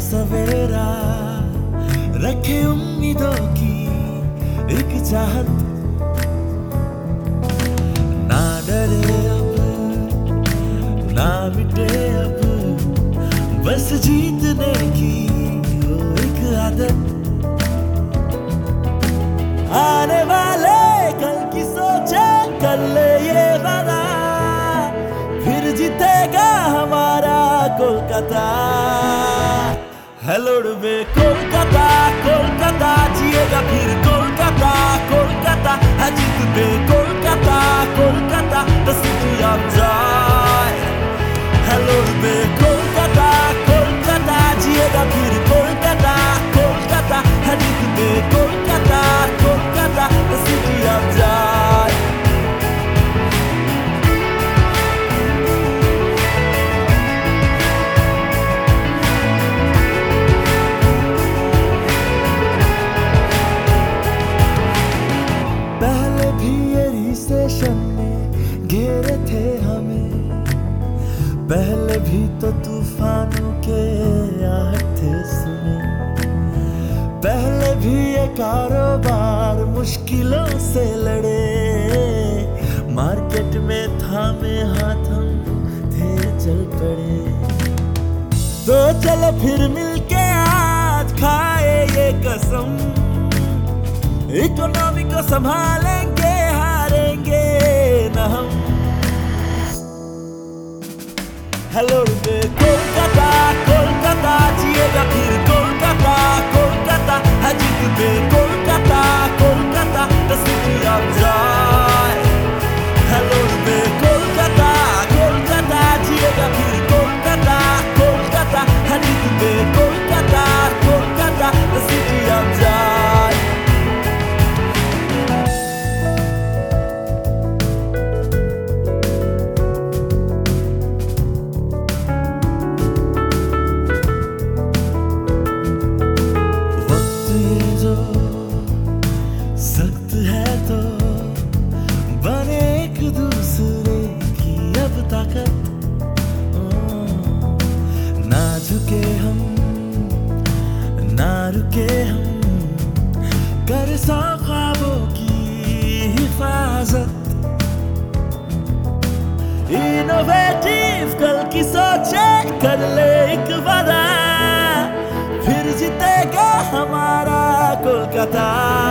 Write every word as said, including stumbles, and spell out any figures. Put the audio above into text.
सवेरा रखे उम्मीदों की एक चाहत, ना डरे अब ना मिटे अब, बस जीतने की हो एक आदत। आने वाले कल की सोचे कर ले ये वादा, फिर जीतेगा हमारा कोलकाता। हेलो बे कोलकाता, कोलकाता जिएगा फिर कोलकाता, कोलकाता है जीत बे Kolkata, Kolkata the city of joy। Hello बे कोलकाता, कोलकाता जिएगा फिर कोलकाता, कोलकाता है जीत बे Kolkata, Kolkata the city of joy। पहले भी ये रिसेशन में घेरे थे हमें, पहले भी तो तूफानों के आहट थे सुने, पहले भी ये कारोबार मुश्किलों से लड़े, मार्केट में थामे हाथ हम थे चल पड़े। तो चलो फिर मिलके आज खाए ये कसम, इकोनॉमी को संभालेंगे हारेंगे न हम। हेलो बे कोलकाता, कोलकाता जिएगा फिर कोलकाता, कोलकाता है जीत बे Kolkata, Kolkata the city of joy। Hello बे कोलकाता, कोलकाता जिएगा फिर कोलकाता, कोलकाता है जीत बे Kolkata, Kolkata the city of joy। सख्त है तो बने एक दूसरे की अब ताकत, ना झुके हम ना रुके हम, कर सौ ख्वाबों की हिफाजत। इनोवेटिव कल की सोचे कर ले एक वादा, फिर जीतेगा हमारा कोलकाता।